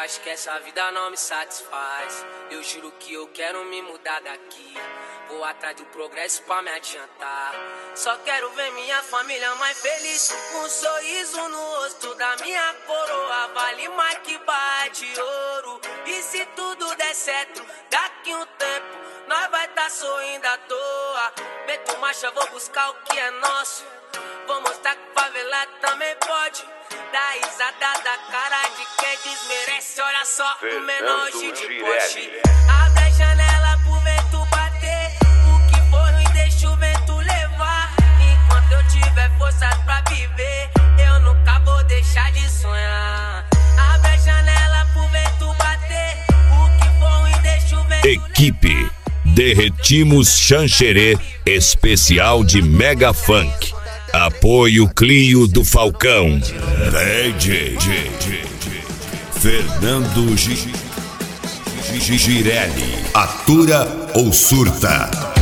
acho que essa vida não me satisfaz. Eu juro que eu quero me mudar daqui. Vou atrás do progresso pra me adiantar. Só quero ver minha família mais feliz, com um sorriso no rosto da minha coroa. Vale mais que barra de ouro. E se tudo der certo, daqui um tempo nós vai tá sorrindo à toa. Meto marcha, vou buscar o que é nosso. Vou mostrar que favela também pode. Dá risada da cara de quem desmerece. Olha só, o menor hoje de poste. Abre a janela pro vento bater. O que for ruim deixa o vento levar. Enquanto eu tiver forças pra viver, eu nunca vou deixar de sonhar. Abre a janela pro vento bater. O que for ruim deixa o vento Equipe levar. Derretimos Xanxerê, especial de Mega Funk. Apoio Clio do Falcão. DJ Fernando Girelli. Atura ou surta?